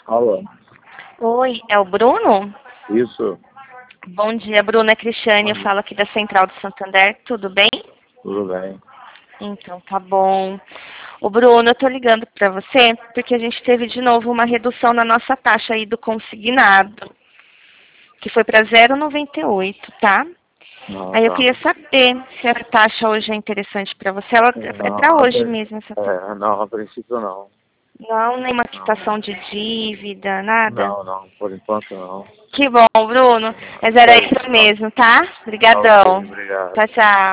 Alô? Oi, é o Bruno? Isso, Bom dia, Bruno. É Cristiane, eu falo aqui da Central do Santander. Tudo bem? tudo bem. Então, tá bom. O Bruno, eu tô ligando pra você porque a gente teve de novo uma redução na nossa taxa aí do consignado, que foi para 0,98, tá? Não, Aí eu tá. queria saber se essa taxa hoje é interessante pra você. Ela é Não, pra hoje mesmo essa taxa. não, a princípio não. Não, nenhuma Não, quitação de dívida, nada. não, por enquanto não. Que bom, Bruno. Mas era É isso isso, tá. mesmo, tá? Ok, Obrigadão. obrigado. Tchau, tchau.